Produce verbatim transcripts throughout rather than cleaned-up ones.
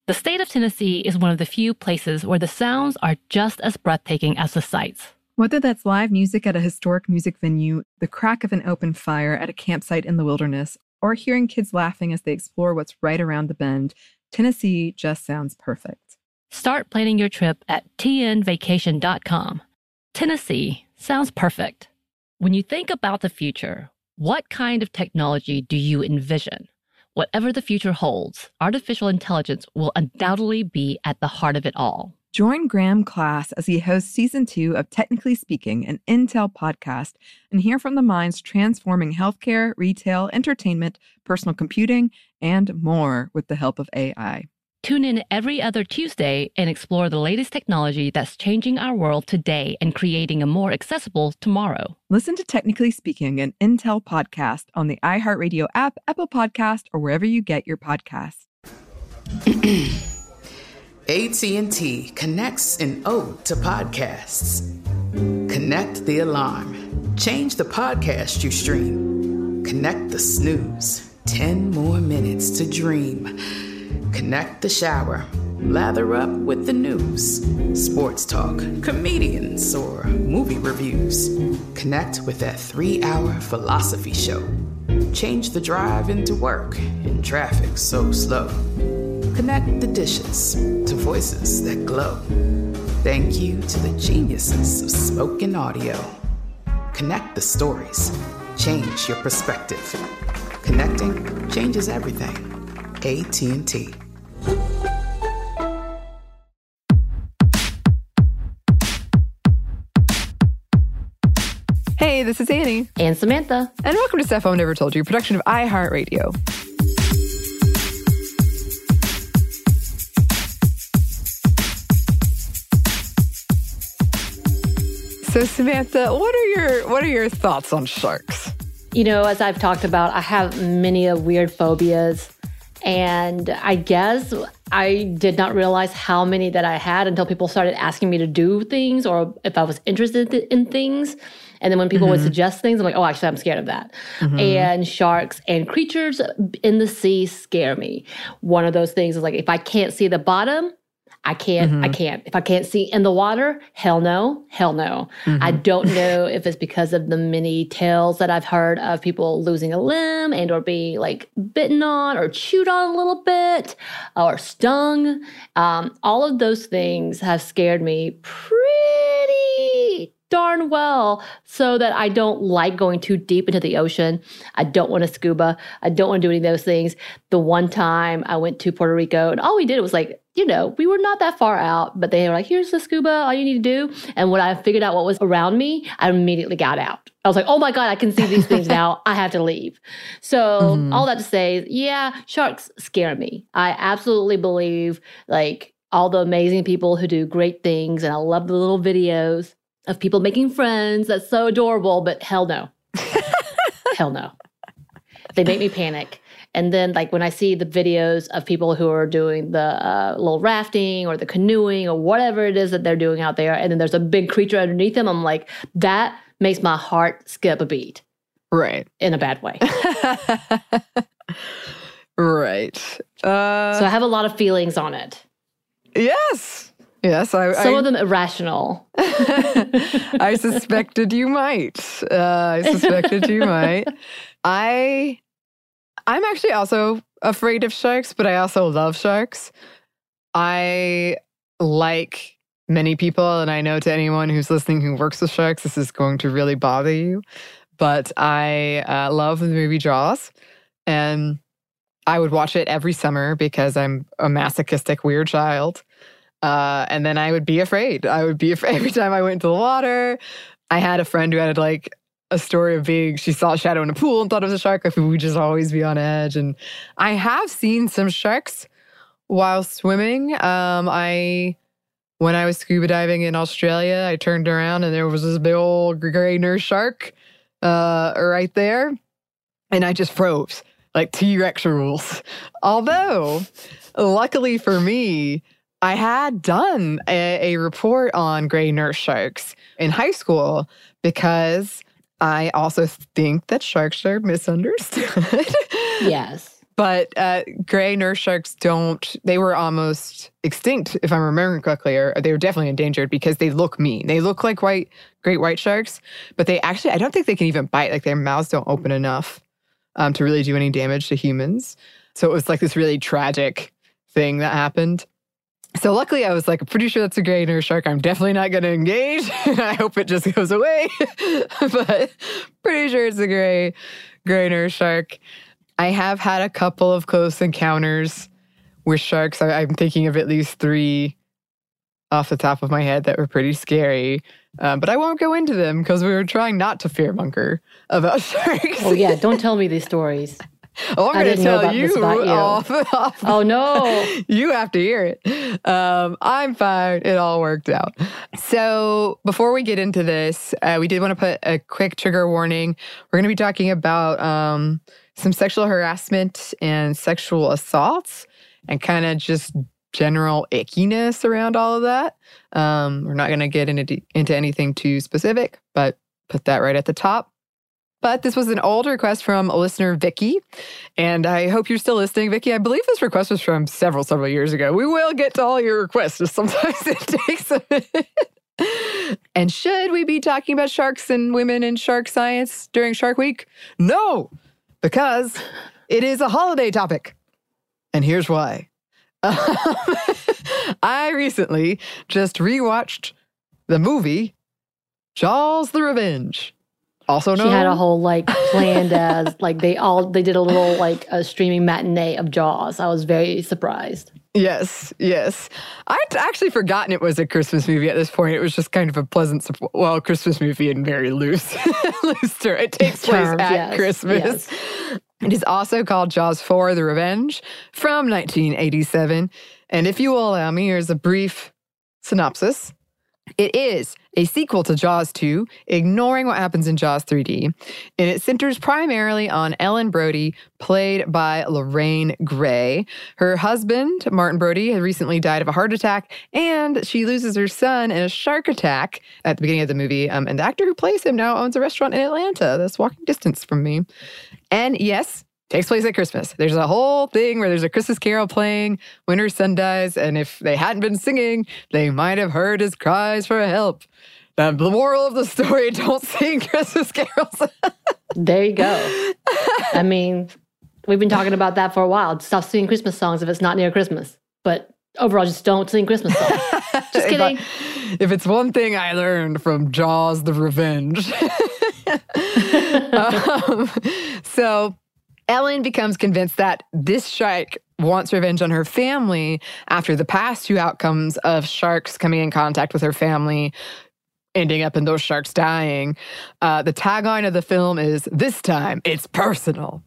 The state of Tennessee is one of the few places where the sounds are just as breathtaking as the sights. Whether that's live music at a historic music venue, the crack of an open fire at a campsite in the wilderness, or hearing kids laughing as they explore what's right around the bend, Tennessee just sounds perfect. Start planning your trip at T N vacation dot com. Tennessee sounds perfect. When you think about the future, what kind of technology do you envision? Whatever the future holds, artificial intelligence will undoubtedly be at the heart of it all. Join Graham Class as he hosts season two of Technically Speaking, an Intel podcast, and hear from the minds transforming healthcare, retail, entertainment, personal computing, and more with the help of A I. Tune in every other Tuesday and explore the latest technology that's changing our world today and creating a more accessible tomorrow. Listen to Technically Speaking, an Intel podcast on the iHeartRadio app, Apple Podcast, or wherever you get your podcasts. A T and T connects an ode to podcasts. Connect the alarm. Change the podcast you stream. Connect the snooze. Ten more minutes to dream. Connect the shower. Lather up with the news. Sports talk, comedians, or movie reviews. Connect with that three-hour philosophy show. Change the drive into work in traffic so slow. Connect the dishes to voices that glow. Thank you to the geniuses of spoken audio. Connect the stories. Change your perspective. Connecting changes everything. A T and T. Hey, this is Annie. And Samantha. And welcome to Stuff Mom Never Told You, production of iHeartRadio. So Samantha, what are your what are your thoughts on sharks? You know, as I've talked about, I have many of weird phobias. And I guess I did not realize how many that I had until people started asking me to do things or if I was interested in things. And then when people mm-hmm. would suggest things, I'm like, oh, actually, I'm scared of that. Mm-hmm. And sharks and creatures in the sea scare me. One of those things is like, if I can't see the bottom, I can't, mm-hmm. I can't. If I can't see in the water, hell no, hell no. Mm-hmm. I don't know if it's because of the many tales that I've heard of people losing a limb and or being like bitten on or chewed on a little bit or stung. Um, all of those things have scared me pretty darn well, so that I don't like going too deep into the ocean. I don't want to scuba. I don't want to do any of those things. The one time I went to Puerto Rico and all we did was like, you know, we were not that far out, but they were like, here's the scuba, all you need to do. And when I figured out what was around me, I immediately got out. I was like, oh my God, I can see these things now. I have to leave. So mm-hmm. all that to say, yeah, sharks scare me. I absolutely believe like all the amazing people who do great things. And I love the little videos of people making friends. That's so adorable, but hell no. Hell no. They make me panic. And then like when I see the videos of people who are doing the uh, little rafting or the canoeing or whatever it is that they're doing out there, and then there's a big creature underneath them, I'm like, that makes my heart skip a beat. Right. In a bad way. Right. Uh, so I have a lot of feelings on it. Yes. Yes, I, Some I, of them irrational. I suspected you might. Uh, I suspected you might. I, I'm actually also afraid of sharks, but I also love sharks. I like many people, and I know to anyone who's listening who works with sharks, this is going to really bother you. But I uh, love the movie Jaws, and I would watch it every summer because I'm a masochistic weird child. Uh, and then I would be afraid. I would be afraid every time I went into the water. I had a friend who had like a story of being, she saw a shadow in a pool and thought it was a shark. Like, we would just always be on edge. And I have seen some sharks while swimming. Um, I, when I was scuba diving in Australia, I turned around and there was this big old gray nurse shark uh, right there. And I just froze, like T-Rex rules. Although, luckily for me, I had done a, a report on gray nurse sharks in high school because I also think that sharks are misunderstood. Yes. but uh, gray nurse sharks don't, they were almost extinct, if I'm remembering correctly, or they were definitely endangered because they look mean. They look like white, great white sharks, but they actually, I don't think they can even bite. Like their mouths don't open enough um, to really do any damage to humans. So it was like this really tragic thing that happened. So luckily I was like, pretty sure that's a gray nurse shark. I'm definitely not going to engage. I hope it just goes away. But pretty sure it's a gray, gray nurse shark. I have had a couple of close encounters with sharks. I, I'm thinking of at least three off the top of my head that were pretty scary. Um, but I won't go into them because we were trying not to fearmonger about sharks. Oh, yeah. Don't tell me these stories. Oh, I'm going to tell you, you. Off, off. Oh, no. You have to hear it. Um, I'm fine. It all worked out. So before we get into this, uh, we did want to put a quick trigger warning. We're going to be talking about um, some sexual harassment and sexual assaults and kind of just general ickiness around all of that. Um, we're not going to get into, into anything too specific, but put that right at the top. But this was an old request from a listener, Vicky, and I hope you're still listening, Vicky. I believe this request was from several, several years ago. We will get to all your requests, just sometimes it takes a minute. And should we be talking about sharks and women in shark science during Shark Week? No, because it is a holiday topic. And here's why. Um, I recently just rewatched the movie Jaws the Revenge. Also known. She had a whole like planned as like they all they did a little like a streaming matinee of Jaws. I was very surprised. Yes, yes. I'd actually forgotten it was a Christmas movie at this point. It was just kind of a pleasant, well, Christmas movie in very loose, loose term. It takes place Terms, at yes, Christmas. Yes. It is also called Jaws four: The Revenge from nineteen eighty-seven. And if you will allow me, here's a brief synopsis. It is a sequel to Jaws two, ignoring what happens in Jaws three D, and it centers primarily on Ellen Brody, played by Lorraine Gray. Her husband, Martin Brody, had recently died of a heart attack, and she loses her son in a shark attack at the beginning of the movie. Um, and the actor who plays him now owns a restaurant in Atlanta that's walking distance from me. And yes, takes place at Christmas. There's a whole thing where there's a Christmas carol playing when her son dies, and if they hadn't been singing, they might have heard his cries for help. Uh, the moral of the story, don't sing Christmas carols. There you go. I mean, we've been talking about that for a while. Stop singing Christmas songs if it's not near Christmas. But overall, just don't sing Christmas songs. Just kidding. If, I, if it's one thing I learned from Jaws the Revenge. um, so... Ellen becomes convinced that this shark wants revenge on her family after the past two outcomes of sharks coming in contact with her family, ending up in those sharks dying. Uh, the tagline of the film is, "This time it's personal."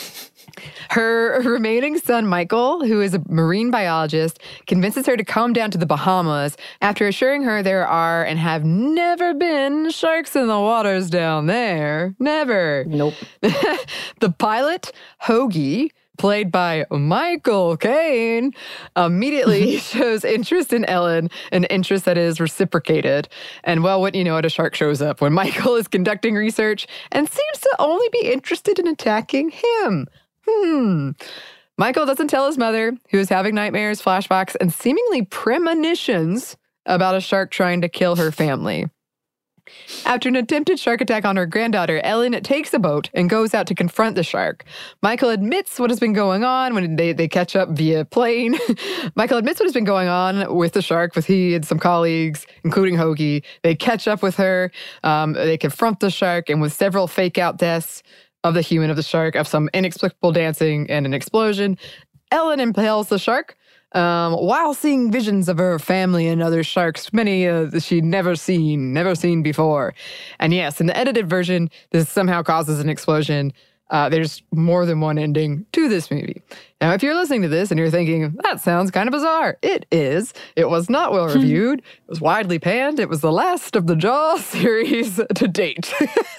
Her remaining son, Michael, who is a marine biologist, convinces her to come down to the Bahamas after assuring her there are and have never been sharks in the waters down there. Never. Nope. The pilot, Hoagie, played by Michael Caine, immediately shows interest in Ellen, an interest that is reciprocated. And well, wouldn't you know it, a shark shows up when Michael is conducting research and seems to only be interested in attacking him. Hmm. Michael doesn't tell his mother, who is having nightmares, flashbacks, and seemingly premonitions about a shark trying to kill her family. After an attempted shark attack on her granddaughter, Ellen takes a boat and goes out to confront the shark. Michael admits what has been going on when they, they catch up via plane. Michael admits what has been going on with the shark, with he and some colleagues, including Hoagie. They catch up with her. Um, they confront the shark, and with several fake-out deaths of the human of the shark, of some inexplicable dancing and an explosion, Ellen impales the shark, Um, while seeing visions of her family and other sharks, many uh, she'd never seen, never seen before. And yes, in the edited version, this somehow causes an explosion. Uh, there's more than one ending to this movie. Now, if you're listening to this and you're thinking, that sounds kind of bizarre, it is. It was not well reviewed. It was widely panned. It was the last of the Jaws series to date.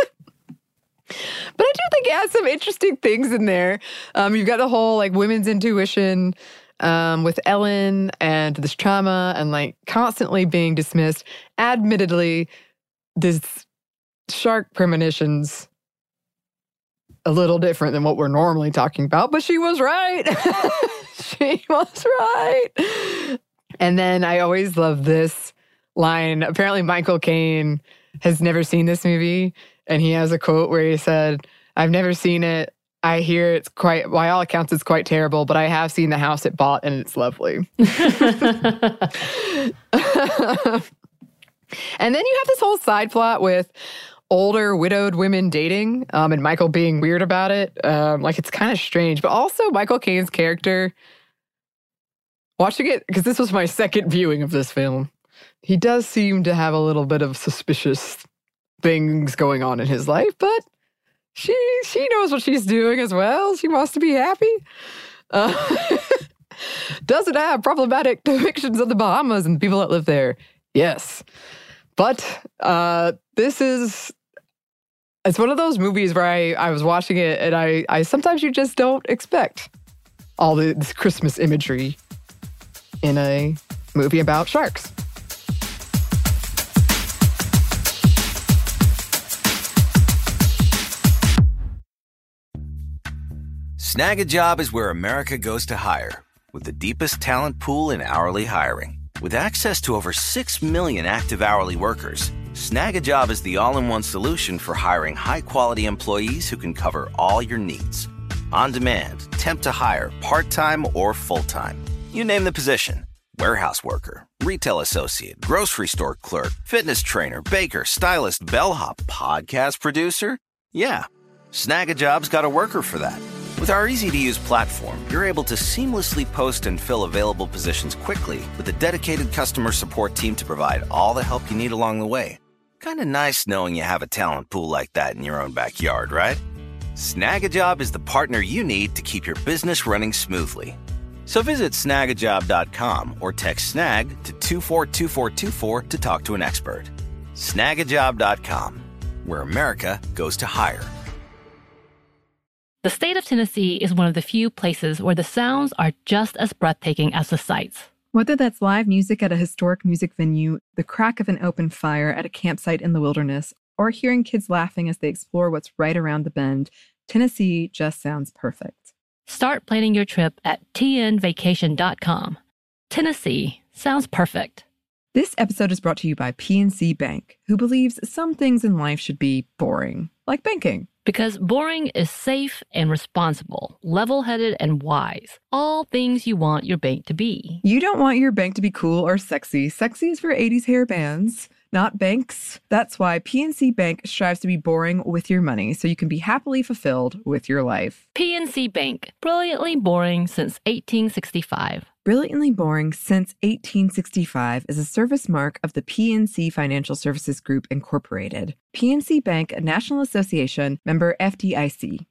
But I do think it has some interesting things in there. Um, you've got the whole like women's intuition um, with Ellen and this trauma and like constantly being dismissed. Admittedly, this shark premonitions a little different than what we're normally talking about, but she was right. She was right. And then I always love this line. Apparently, Michael Caine has never seen this movie, and he has a quote where he said, "I've never seen it. I hear it's quite, by all accounts, it's quite terrible, but I have seen the house it bought, and it's lovely." And then you have this whole side plot with older widowed women dating, um, and Michael being weird about it. Um, like, it's kind of strange. But also, Michael Caine's character, watching it, because this was my second viewing of this film, he does seem to have a little bit of suspicious things going on in his life, but she she knows what she's doing as well. She wants to be happy. Uh, doesn't have problematic depictions of the Bahamas and the people that live there. Yes. But uh, this is, it's one of those movies where I, I was watching it and I, I sometimes you just don't expect all the, this Christmas imagery in a movie about sharks. Snag a Job is where America goes to hire, with the deepest talent pool in hourly hiring. With access to over six million active hourly workers, Snag a Job is the all-in-one solution for hiring high-quality employees who can cover all your needs. On demand, temp to hire, part-time or full-time. You name the position. Warehouse worker, retail associate, grocery store clerk, fitness trainer, baker, stylist, bellhop, podcast producer. Yeah, Snag a Job's got a worker for that. With our easy-to-use platform, you're able to seamlessly post and fill available positions quickly with a dedicated customer support team to provide all the help you need along the way. Kind of nice knowing you have a talent pool like that in your own backyard, right? Snag a Job is the partner you need to keep your business running smoothly. So visit snag a job dot com or text SNAG to two four two four two four to talk to an expert. snag a job dot com, where America goes to hire. The state of Tennessee is one of the few places where the sounds are just as breathtaking as the sights. Whether that's live music at a historic music venue, the crack of an open fire at a campsite in the wilderness, or hearing kids laughing as they explore what's right around the bend, Tennessee just sounds perfect. Start planning your trip at T N vacation dot com. Tennessee sounds perfect. This episode is brought to you by P N C Bank, who believes some things in life should be boring, like banking. Because boring is safe and responsible, level-headed and wise. All things you want your bank to be. You don't want your bank to be cool or sexy. Sexy is for eighties hair bands, not banks. That's why P N C Bank strives to be boring with your money so you can be happily fulfilled with your life. P N C Bank, brilliantly boring since eighteen sixty-five. Brilliantly Boring Since eighteen sixty-five is a service mark of the P N C Financial Services Group, Incorporated. P N C Bank, a National Association, member F D I C.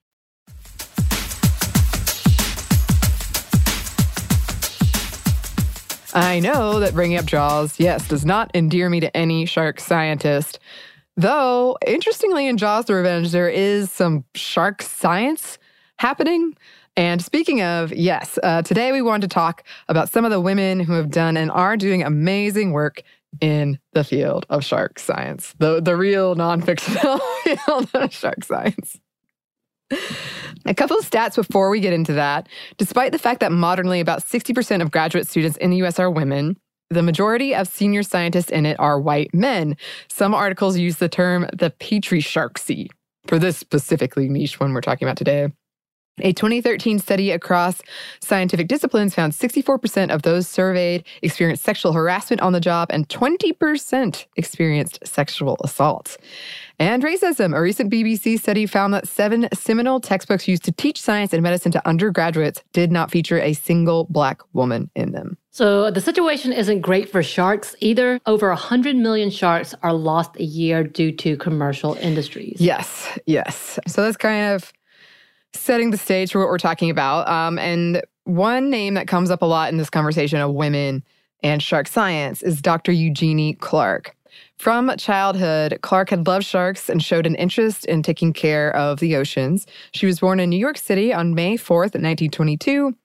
I know that bringing up Jaws, yes, does not endear me to any shark scientist. Though, interestingly, in Jaws the Revenge, there is some shark science happening. And speaking of, yes, uh, today we want to talk about some of the women who have done and are doing amazing work in the field of shark science, the, the real non-fictional field of shark science. A couple of stats before we get into that. Despite the fact that modernly about sixty percent of graduate students in the U S are women, the majority of senior scientists in it are white men. Some articles use the term the patriarchy for this specifically niche one we're talking about today. A twenty thirteen study across scientific disciplines found sixty-four percent of those surveyed experienced sexual harassment on the job and twenty percent experienced sexual assault. And racism. A recent B B C study found that seven seminal textbooks used to teach science and medicine to undergraduates did not feature a single Black woman in them. So the situation isn't great for sharks either. Over one hundred million sharks are lost a year due to commercial industries. Yes, yes. So that's kind of setting the stage for what we're talking about. Um, and one name that comes up a lot in this conversation of women and shark science is Doctor Eugenie Clark. From childhood, Clark had loved sharks and showed an interest in taking care of the oceans. She was born in New York City on May fourth, nineteen twenty-two,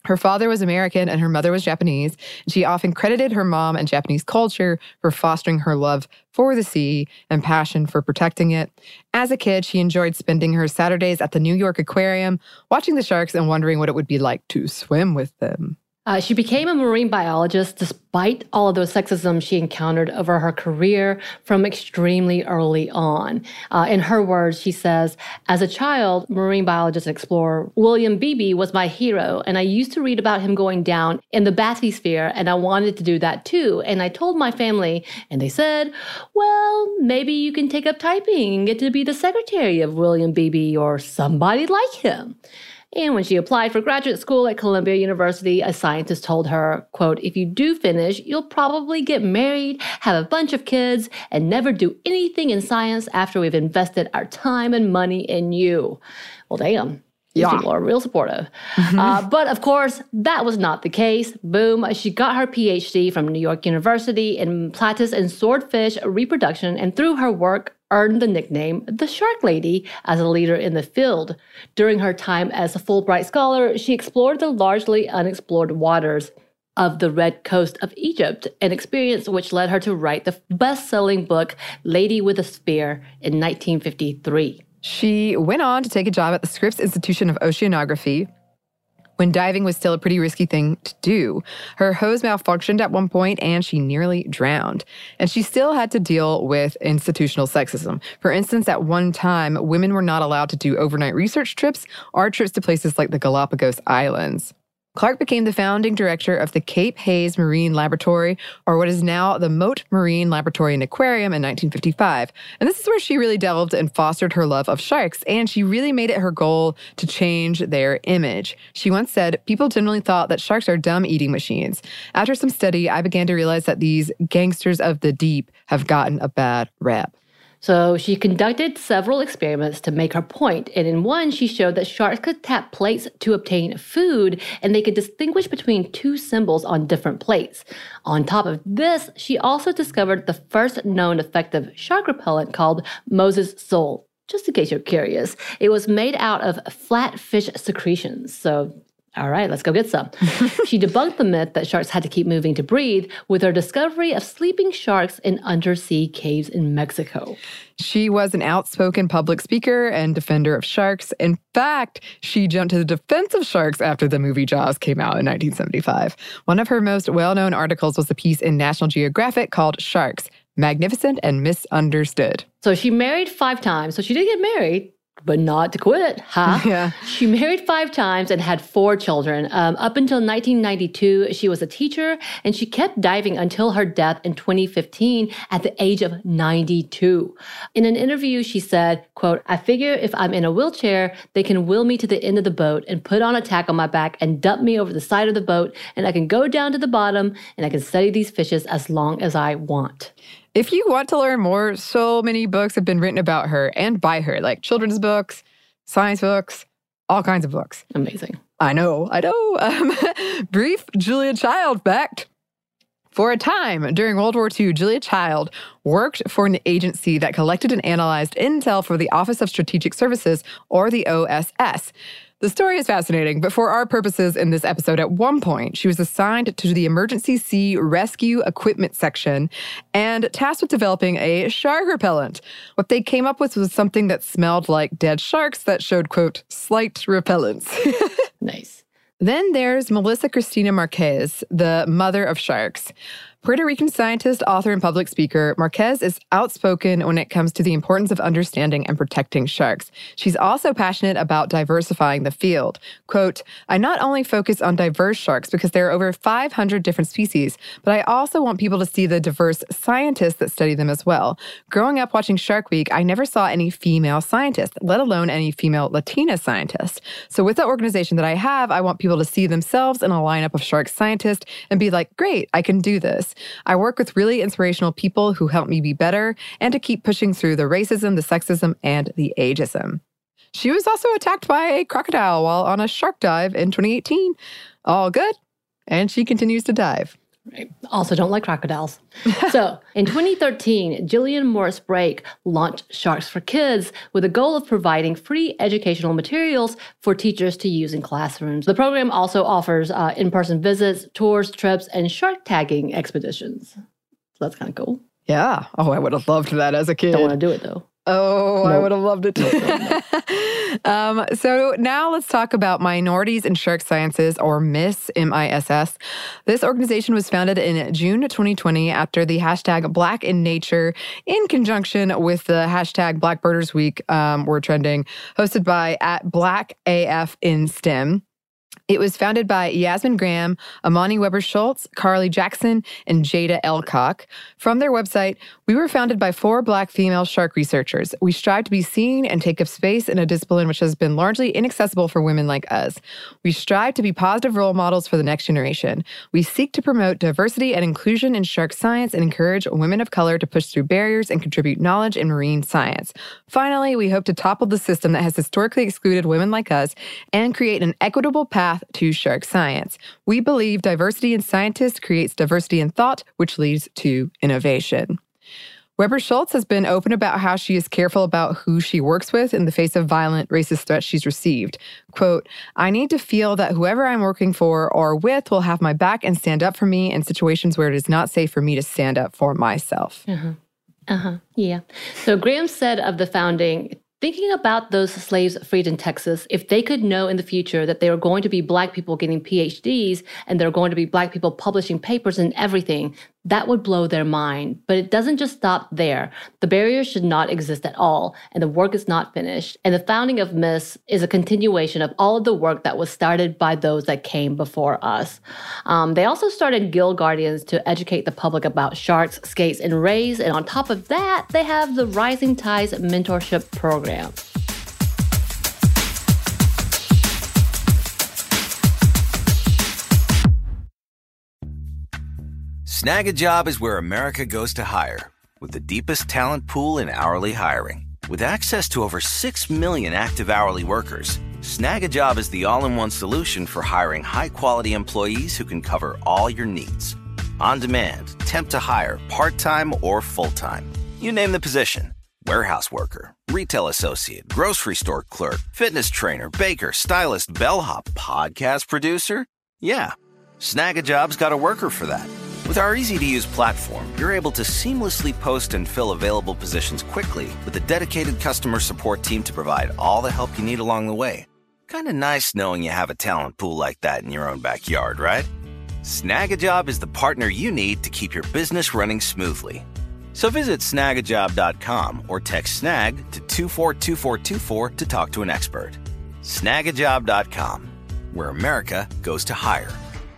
Her father was American and her mother was Japanese. And she often credited her mom and Japanese culture for fostering her love for the sea and passion for protecting it. As a kid, she enjoyed spending her Saturdays at the New York Aquarium, watching the sharks and wondering what it would be like to swim with them. Uh, she became a marine biologist despite all of the sexism she encountered over her career from extremely early on. Uh, in her words, she says, as a child, marine biologist and explorer William Beebe was my hero, and I used to read about him going down in the bathysphere, and I wanted to do that too. And I told my family, and they said, well, maybe you can take up typing and get to be the secretary of William Beebe or somebody like him. And when she applied for graduate school at Columbia University, a scientist told her, quote, if you do finish, you'll probably get married, have a bunch of kids, and never do anything in science after we've invested our time and money in you. Well, damn. These yeah. people are real supportive. Mm-hmm. Uh, but of course, that was not the case. Boom. She got her P H D from New York University in platypus and swordfish reproduction, and through her work, earned the nickname the Shark Lady as a leader in the field. During her time as a Fulbright scholar, she explored the largely unexplored waters of the Red Coast of Egypt, an experience which led her to write the best-selling book Lady with a Spear in nineteen fifty-three. She went on to take a job at the Scripps Institution of Oceanography when diving was still a pretty risky thing to do. Her hose malfunctioned at one point and she nearly drowned. And she still had to deal with institutional sexism. For instance, at one time, women were not allowed to do overnight research trips or trips to places like the Galapagos Islands. Clark became the founding director of the Cape Hayes Marine Laboratory, or what is now the Mote Marine Laboratory and Aquarium, in nineteen fifty-five. And this is where she really delved and fostered her love of sharks, and she really made it her goal to change their image. She once said, people generally thought that sharks are dumb eating machines. After some study, I began to realize that these gangsters of the deep have gotten a bad rap. So she conducted several experiments to make her point, and in one, she showed that sharks could tap plates to obtain food, and they could distinguish between two symbols on different plates. On top of this, she also discovered the first known effective shark repellent called Moses Sol. Just in case you're curious, it was made out of flatfish secretions, so all right, let's go get some. She debunked the myth that sharks had to keep moving to breathe with her discovery of sleeping sharks in undersea caves in Mexico. She was an outspoken public speaker and defender of sharks. In fact, she jumped to the defense of sharks after the movie Jaws came out in nineteen seventy-five. One of her most well-known articles was a piece in National Geographic called Sharks, Magnificent and Misunderstood. So she married five times. So she did get married, but not to quit, huh? Yeah. She married five times and had four children. Um, up until nineteen ninety-two, she was a teacher, and she kept diving until her death in twenty fifteen at the age of ninety-two. In an interview, she said, quote, I figure if I'm in a wheelchair, they can wheel me to the end of the boat and put on a tack on my back and dump me over the side of the boat, and I can go down to the bottom and I can study these fishes as long as I want. If you want to learn more, so many books have been written about her and by her, like children's books, science books, all kinds of books. Amazing. I know, I know. Um, brief Julia Child fact. For a time during World War Two, Julia Child worked for an agency that collected and analyzed intel for the Office of Strategic Services, or the O S S. The story is fascinating, but for our purposes in this episode, at one point, she was assigned to the Emergency Sea Rescue Equipment Section and tasked with developing a shark repellent. What they came up with was something that smelled like dead sharks that showed, quote, slight repellence. Nice. Then there's Melissa Cristina Marquez, the mother of sharks. Puerto Rican scientist, author, and public speaker, Marquez is outspoken when it comes to the importance of understanding and protecting sharks. She's also passionate about diversifying the field. Quote, I not only focus on diverse sharks because there are over five hundred different species, but I also want people to see the diverse scientists that study them as well. Growing up watching Shark Week, I never saw any female scientists, let alone any female Latina scientists. So with the organization that I have, I want people to see themselves in a lineup of shark scientists and be like, great, I can do this. I work with really inspirational people who help me be better and to keep pushing through the racism, the sexism, and the ageism. She was also attacked by a crocodile while on a shark dive in twenty eighteen. All good, and she continues to dive. Right. Also don't like crocodiles. So in twenty thirteen, Gillian Morris Brake launched Sharks for Kids with the goal of providing free educational materials for teachers to use in classrooms. The program also offers uh, in-person visits, tours, trips, and shark tagging expeditions. So that's kind of cool. Yeah. Oh, I would have loved that as a kid. Don't want to do it though. Oh, Nope. I would have loved it too. Nope, nope, um, so now let's talk about Minorities in Shark Sciences, or M I S, M I S S. This organization was founded in June twenty twenty after the hashtag Black in Nature, in conjunction with the hashtag Black Birders Week, um, were trending, hosted by at Black A F in STEM. It was founded by Yasmin Graham, Amani Weber-Schultz, Carly Jackson, and Jada Elcock. From their website, we were founded by four Black female shark researchers. We strive to be seen and take up space in a discipline which has been largely inaccessible for women like us. We strive to be positive role models for the next generation. We seek to promote diversity and inclusion in shark science and encourage women of color to push through barriers and contribute knowledge in marine science. Finally, we hope to topple the system that has historically excluded women like us and create an equitable path to shark science. We believe diversity in scientists creates diversity in thought, which leads to innovation. Weber-Schultz has been open about how she is careful about who she works with in the face of violent racist threats she's received. Quote, I need to feel that whoever I'm working for or with will have my back and stand up for me in situations where it is not safe for me to stand up for myself. Uh-huh. Uh-huh. Yeah. So Graham said of the founding, thinking about those slaves freed in Texas, if they could know in the future that there are going to be Black people getting P H Ds and there are going to be Black people publishing papers and everything, that would blow their mind. But it doesn't just stop there. The barriers should not exist at all, and the work is not finished. And the founding of M I S is a continuation of all of the work that was started by those that came before us. Um, they also started Gill Guardians to educate the public about sharks, skates, and rays. And on top of that, they have the Rising Tides Mentorship Program. Snag a Job is where America goes to hire, with the deepest talent pool in hourly hiring. With access to over six million active hourly workers, Snag a Job is the all-in-one solution for hiring high-quality employees who can cover all your needs. On demand, temp to hire, part-time or full-time. You name the position. Warehouse worker, retail associate, grocery store clerk, fitness trainer, baker, stylist, bellhop, podcast producer. Yeah, Snag a Job's got a worker for that. With our easy-to-use platform, you're able to seamlessly post and fill available positions quickly with a dedicated customer support team to provide all the help you need along the way. Kind of nice knowing you have a talent pool like that in your own backyard, right? Snag a Job is the partner you need to keep your business running smoothly. So visit snag a job dot com or text SNAG to two four two four two four to talk to an expert. snag a job dot com, where America goes to hire.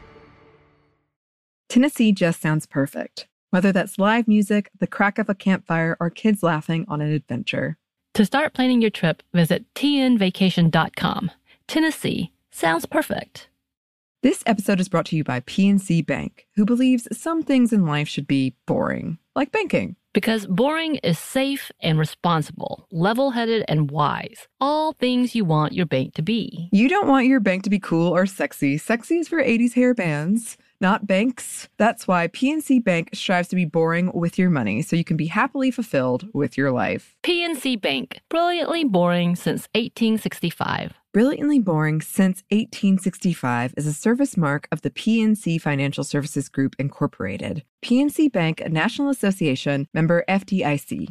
Tennessee just sounds perfect, whether that's live music, the crack of a campfire, or kids laughing on an adventure. To start planning your trip, visit T N vacation dot com. Tennessee sounds perfect. This episode is brought to you by P N C Bank, who believes some things in life should be boring, like banking. Because boring is safe and responsible, level-headed and wise. All things you want your bank to be. You don't want your bank to be cool or sexy. Sexy is for eighties hair bands, not banks. That's why P N C Bank strives to be boring with your money so you can be happily fulfilled with your life. P N C Bank, brilliantly boring since eighteen sixty-five. Brilliantly Boring Since eighteen sixty-five is a service mark of the P N C Financial Services Group, Incorporated. P N C Bank, a National Association, member F D I C.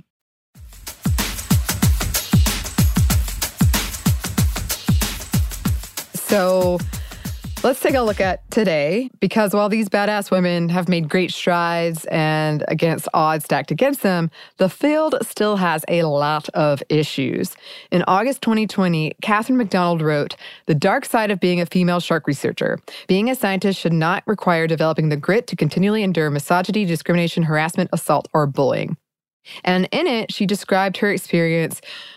So let's take a look at today, because while these badass women have made great strides and against odds stacked against them, the field still has a lot of issues. In August twenty twenty, Catherine McDonald wrote, "The dark side of being a female shark researcher. Being a scientist should not require developing the grit to continually endure misogyny, discrimination, harassment, assault, or bullying." And in it, she described her experience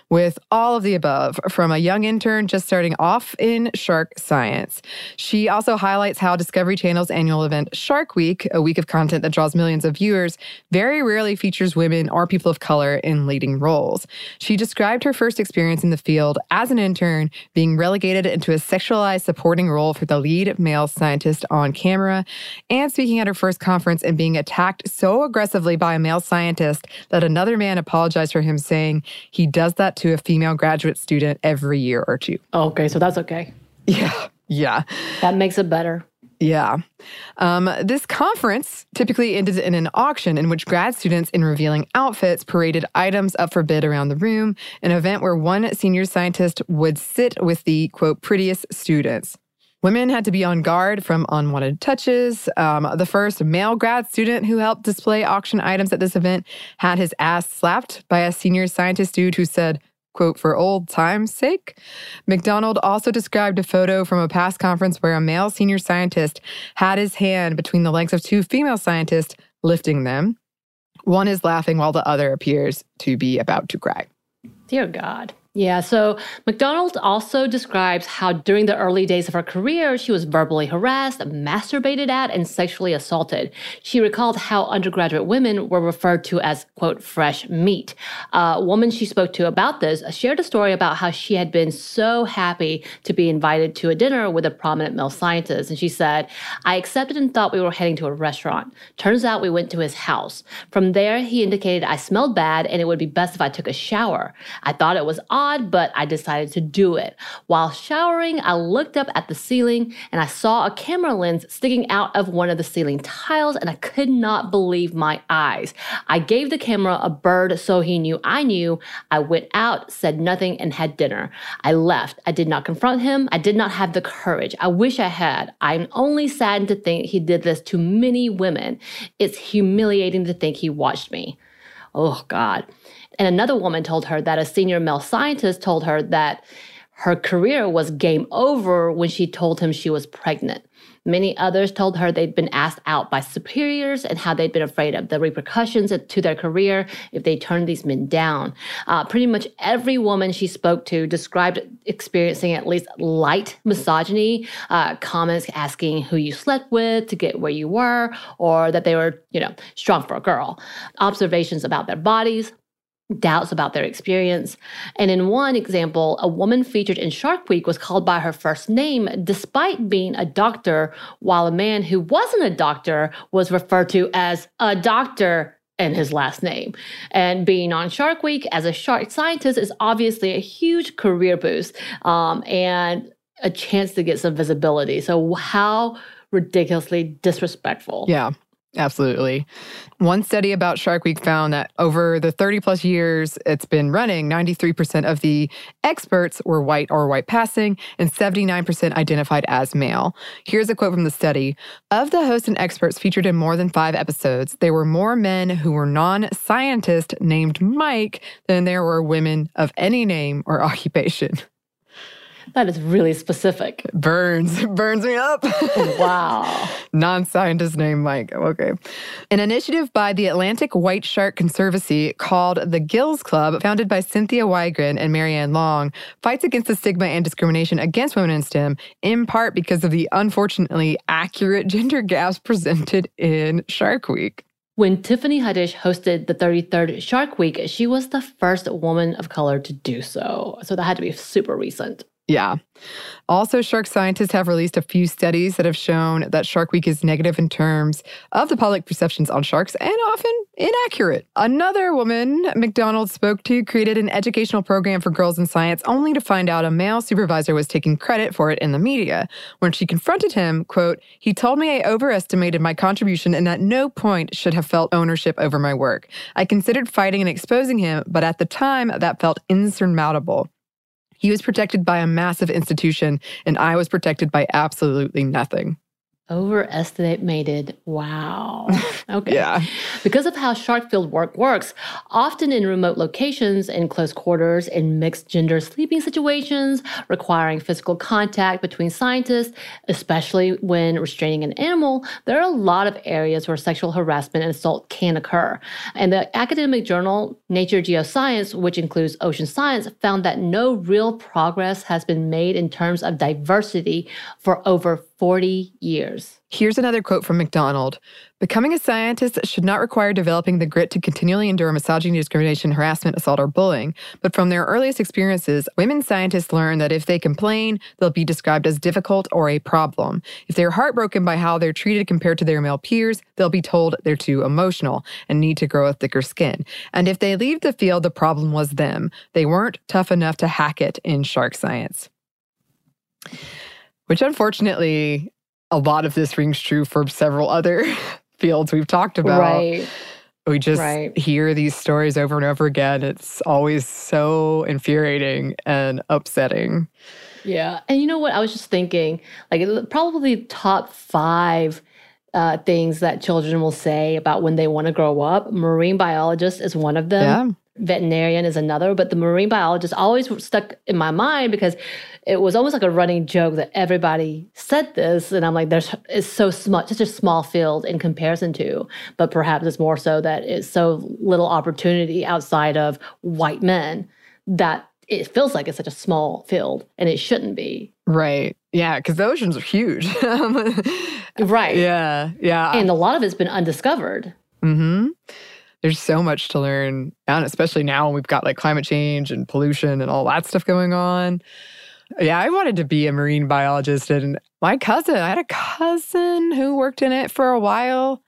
with all of the above, from a young intern just starting off in shark science. She also highlights how Discovery Channel's annual event, Shark Week, a week of content that draws millions of viewers, very rarely features women or people of color in leading roles. She described her first experience in the field as an intern, being relegated into a sexualized supporting role for the lead male scientist on camera, and speaking at her first conference and being attacked so aggressively by a male scientist that another man apologized for him, saying he does that to a female graduate student every year or two. Okay, so that's okay. Yeah, yeah. That makes it better. Yeah. Um, this conference typically ended in an auction in which grad students in revealing outfits paraded items up for bid around the room, an event where one senior scientist would sit with the, quote, prettiest students. Women had to be on guard from unwanted touches. Um, the first male grad student who helped display auction items at this event had his ass slapped by a senior scientist dude who said, quote, for old time's sake. McDonald also described a photo from a past conference where a male senior scientist had his hand between the legs of two female scientists, lifting them. One is laughing while the other appears to be about to cry. Dear God. Yeah, so McDonald also describes how during the early days of her career, she was verbally harassed, masturbated at, and sexually assaulted. She recalled how undergraduate women were referred to as, quote, fresh meat. Uh, a woman she spoke to about this shared a story about how she had been so happy to be invited to a dinner with a prominent male scientist. And she said, I accepted and thought we were heading to a restaurant. Turns out we went to his house. From there, he indicated I smelled bad and it would be best if I took a shower. I thought it was odd, but I decided to do it. While showering, I looked up at the ceiling and I saw a camera lens sticking out of one of the ceiling tiles, and I could not believe my eyes. I gave the camera a bird so he knew I knew. I went out, said nothing, and had dinner. I left. I did not confront him. I did not have the courage. I wish I had. I'm only saddened to think he did this to many women. It's humiliating to think he watched me. Oh, God. And another woman told her that a senior male scientist told her that her career was game over when she told him she was pregnant. Many others told her they'd been asked out by superiors and how they'd been afraid of the repercussions to their career if they turned these men down. Uh, pretty much every woman she spoke to described experiencing at least light misogyny, uh, comments asking who you slept with to get where you were, or that they were, you know, strong for a girl. Observations about their bodies, doubts about their experience. And in one example, a woman featured in Shark Week was called by her first name despite being a doctor, while a man who wasn't a doctor was referred to as a doctor in his last name. And being on Shark Week as a shark scientist is obviously a huge career boost um, and a chance to get some visibility. So how ridiculously disrespectful. Yeah. Absolutely. One study about Shark Week found that over the thirty plus years it's been running, ninety-three percent of the experts were white or white passing, and seventy-nine percent identified as male. Here's a quote from the study. Of the hosts and experts featured in more than five episodes, there were more men who were non-scientists named Mike than there were women of any name or occupation. That is really specific. Burns. Burns me up. Wow. Non-scientist named Mike. Okay. An initiative by the Atlantic White Shark Conservancy called the Gills Club, founded by Cynthia Wygren and Marianne Long, fights against the stigma and discrimination against women in STEM, in part because of the unfortunately accurate gender gaps presented in Shark Week. When Tiffany Haddish hosted the thirty-third Shark Week, she was the first woman of color to do so. So that had to be super recent. Yeah. Also, shark scientists have released a few studies that have shown that Shark Week is negative in terms of the public perceptions on sharks and often inaccurate. Another woman McDonald spoke to created an educational program for girls in science only to find out a male supervisor was taking credit for it in the media. When she confronted him, quote, he told me I overestimated my contribution and at no point should have felt ownership over my work. I considered fighting and exposing him, but at the time that felt insurmountable. He was protected by a massive institution, and I was protected by absolutely nothing. Overestimated. Wow. Okay. Yeah. Because of how shark field work works, often in remote locations, in close quarters, in mixed gender sleeping situations, requiring physical contact between scientists, especially when restraining an animal, there are a lot of areas where sexual harassment and assault can occur. And the academic journal Nature Geoscience, which includes ocean science, found that no real progress has been made in terms of diversity for over forty years. Here's another quote from McDonald. Becoming a scientist should not require developing the grit to continually endure misogyny, discrimination, harassment, assault, or bullying. But from their earliest experiences, women scientists learn that if they complain, they'll be described as difficult or a problem. If they're heartbroken by how they're treated compared to their male peers, they'll be told they're too emotional and need to grow a thicker skin. And if they leave the field, the problem was them. They weren't tough enough to hack it in shark science. Which, unfortunately, a lot of this rings true for several other fields we've talked about. Right. We just right. hear these stories over and over again. It's always so infuriating and upsetting. Yeah. And you know what? I was just thinking, like, probably top five uh, things that children will say about when they want to grow up. Marine biologist is one of them. Yeah. Veterinarian is another, but the marine biologist always stuck in my mind because it was almost like a running joke that everybody said this, and I'm like, there's it's so small, such a small field in comparison to, but perhaps it's more so that it's so little opportunity outside of white men that it feels like it's such a small field, and it shouldn't be. Right. Yeah, because the oceans are huge. Right. Yeah. Yeah. And a lot of it's been undiscovered. Mm-hmm. There's so much to learn, and especially now when we've got like climate change and pollution and all that stuff going on. Yeah, I wanted to be a marine biologist, and my cousin, I had a cousin who worked in it for a while.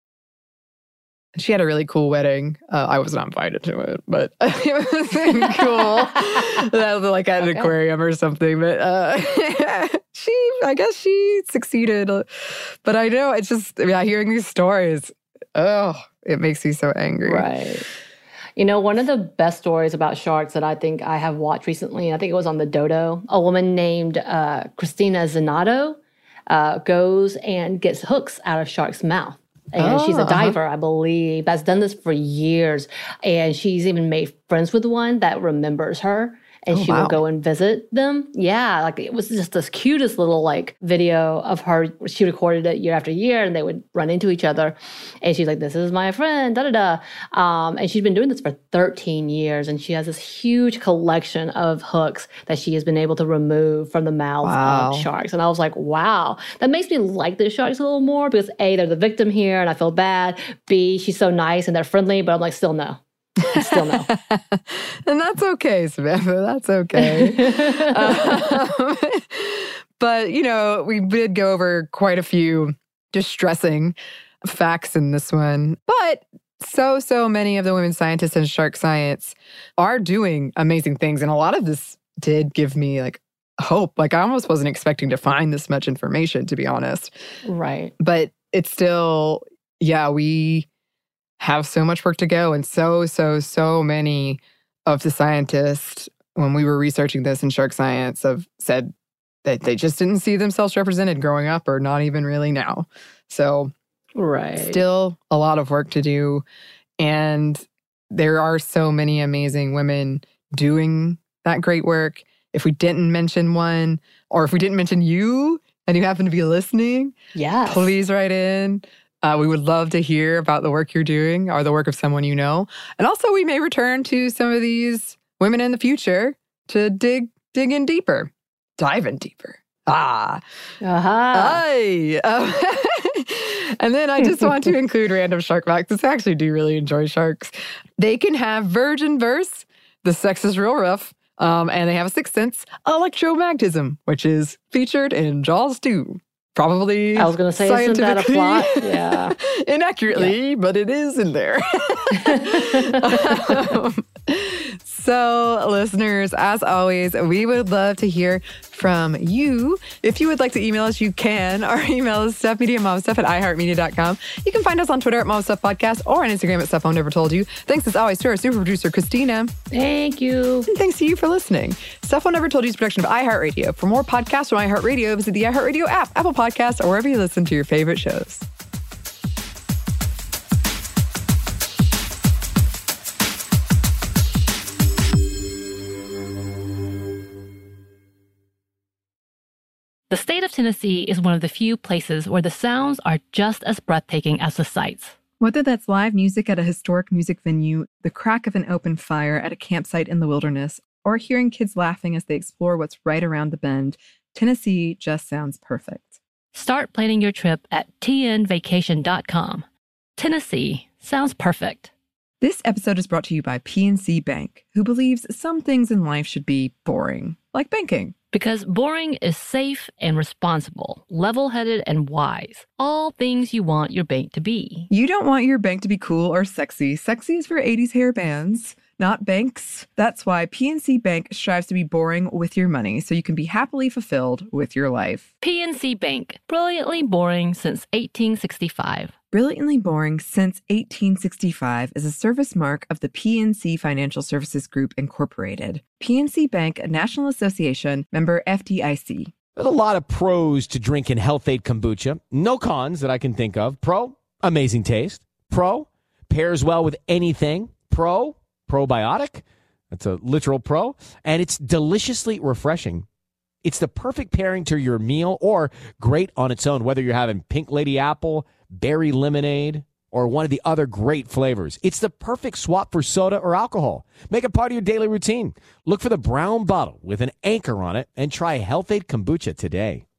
She had a really cool wedding. Uh, I was not invited to it, but it was cool. That was like at an okay. aquarium or something. But uh, she, I guess she succeeded. But I know it's just, yeah, hearing these stories, oh, it makes me so angry. Right. You know, one of the best stories about sharks that I think I have watched recently, I think it was on the Dodo, a woman named uh, Christina Zanotto uh, goes and gets hooks out of sharks' mouth. And oh, she's a diver, uh-huh. I believe, that's done this for years. And she's even made friends with one that remembers her. And oh, she wow. will go and visit them. Yeah, like it was just this cutest little like video of her. She recorded it year after year, and they would run into each other. And she's like, "This is my friend." Da da da. Um, and she's been doing this for thirteen years, and she has this huge collection of hooks that she has been able to remove from the mouths wow. of sharks. And I was like, "Wow, that makes me like the sharks a little more because A, they're the victim here, and I feel bad. B, she's so nice and they're friendly, but I'm like, still no." Still no. And that's okay, Samantha. That's okay. um, but, you know, we did go over quite a few distressing facts in this one. But so, so many of the women scientists in shark science are doing amazing things. And a lot of this did give me, like, hope. Like, I almost wasn't expecting to find this much information, to be honest. Right. But it's still, yeah, we have so much work to go. And so, so, so many of the scientists, when we were researching this in shark science, have said that they just didn't see themselves represented growing up or not even really now. So right. still a lot of work to do. And there are so many amazing women doing that great work. If we didn't mention one, or if we didn't mention you and you happen to be listening, yes. please write in. Uh, we would love to hear about the work you're doing or the work of someone you know. And also, we may return to some of these women in the future to dig dig in deeper, dive in deeper. Ah. Uh-huh. Aye. Um, and then I just want to include random shark facts. I actually do really enjoy sharks. They can have virgin verse. The sex is real rough. Um, and they have a sixth sense, electromagnetism, which is featured in Jaws two. Probably I was going to say, isn't that a plot? Yeah. Inaccurately, yeah. But it is in there. um, So, listeners, as always, we would love to hear from you. If you would like to email us, you can. Our email is stuffmediamomstuff at iheartmedia dot com. You can find us on Twitter at momstuffpodcast or on Instagram at Stuff I Never Told You. Thanks as always to our super producer, Christina. Thank you. And thanks to you for listening. Stuff I Never Told You is a production of iHeartRadio. For more podcasts from iHeartRadio, visit the iHeartRadio app, Apple Podcasts, or wherever you listen to your favorite shows. The state of Tennessee is one of the few places where the sounds are just as breathtaking as the sights. Whether that's live music at a historic music venue, the crack of an open fire at a campsite in the wilderness, or hearing kids laughing as they explore what's right around the bend, Tennessee just sounds perfect. Start planning your trip at T N vacation dot com. Tennessee sounds perfect. This episode is brought to you by P N C Bank, who believes some things in life should be boring, like banking. Because boring is safe and responsible, level-headed and wise. All things you want your bank to be. You don't want your bank to be cool or sexy. Sexy is for eighties hair bands, not banks. That's why P N C Bank strives to be boring with your money so you can be happily fulfilled with your life. P N C Bank, brilliantly boring since eighteen sixty-five. Brilliantly Boring Since eighteen sixty-five is a service mark of the P N C Financial Services Group, Incorporated. P N C Bank, a National Association, member F D I C. There's a lot of pros to drinking Health-Ade kombucha. No cons that I can think of. Pro, amazing taste. Pro, pairs well with anything. Pro, probiotic. That's a literal pro. And it's deliciously refreshing. It's the perfect pairing to your meal or great on its own, whether you're having Pink Lady Apple, berry lemonade, or one of the other great flavors. It's the perfect swap for soda or alcohol. Make it part of your daily routine. Look for the brown bottle with an anchor on it and try Health-Ade kombucha today.